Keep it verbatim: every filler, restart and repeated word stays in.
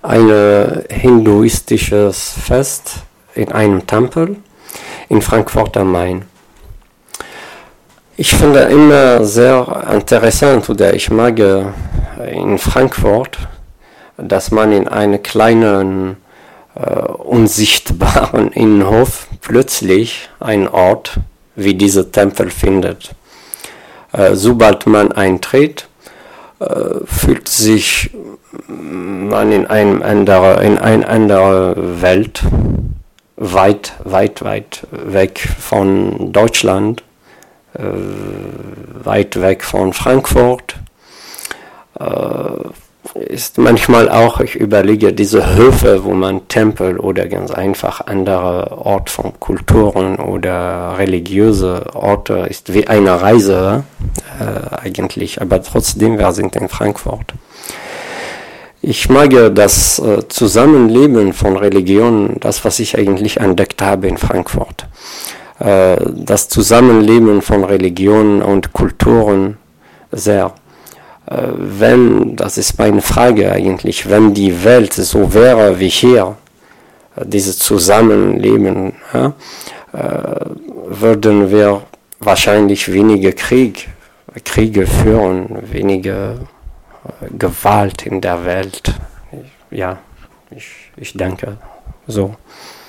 ein hinduistisches Fest in einem Tempel in Frankfurt am Main. Ich finde immer sehr interessant oder ich mag in Frankfurt, dass man in einem kleinen, äh, unsichtbaren Innenhof plötzlich einen Ort wie dieser Tempel findet. Äh, sobald man eintritt, äh, fühlt sich man in einem andere, in eine andere Welt, weit, weit, weit weg von Deutschland, äh, weit weg von Frankfurt. Äh, ist manchmal auch, ich überlege, diese Höfe, wo man Tempel oder ganz einfach andere Orte von Kulturen oder religiöse Orte ist wie eine Reise äh, eigentlich, aber trotzdem, wir sind in Frankfurt. Ich mag das äh, Zusammenleben von Religionen, das, was ich eigentlich entdeckt habe in Frankfurt. Äh, das Zusammenleben von Religionen und Kulturen sehr. Wenn, das ist meine Frage eigentlich, wenn die Welt so wäre wie hier, dieses Zusammenleben, ja, äh, würden wir wahrscheinlich weniger Krieg, Kriege führen, weniger äh, Gewalt in der Welt. Ja, ich, ich denke so.